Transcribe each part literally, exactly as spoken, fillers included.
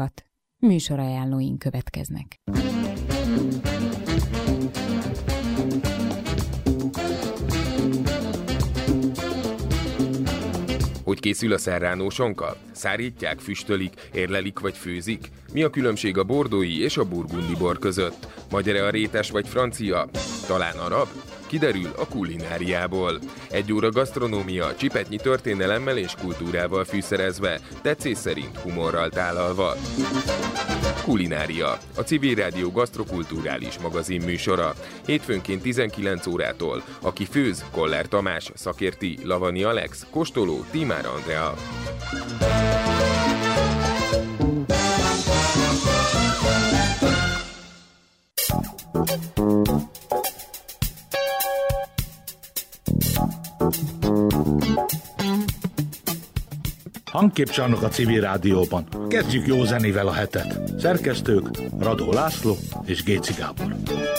műsorokat. Műsorajánlóink következnek. Hogy készül a serrano sonka? Szárítják, füstölik, érlelik vagy főzik? Mi a különbség a bordói és a burgundi bor között? Magyar-e a rétes vagy francia? Talán arab? Kiderül a kulináriából. Egy óra gasztronómia, csipetnyi történelemmel és kultúrával fűszerezve, tetszés szerint humorral tálalva. Kulinária, a Civil Rádió gasztrokulturális magazin műsora. Hétfőnként tizenkilenc órától. Aki főz, Koller Tamás, szakérti, Lavani Alex, kóstoló, Tímár Andrea. Hangképcsarnok a Civil Rádióban. Kezdjük jó zenével a hetet. Szerkesztők Radó László és Géci Gábor.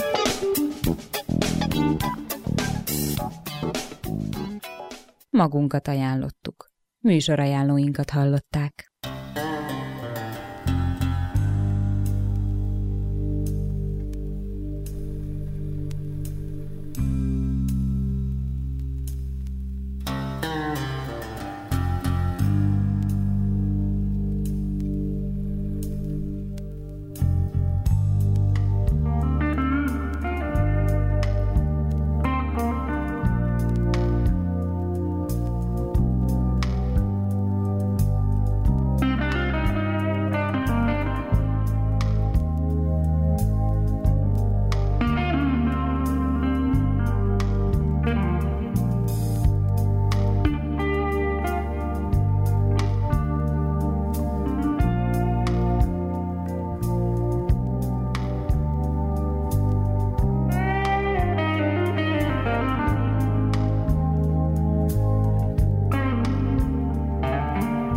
Magunkat ajánlottuk. Műsorajánlóinkat hallották.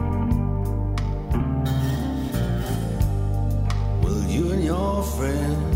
Friend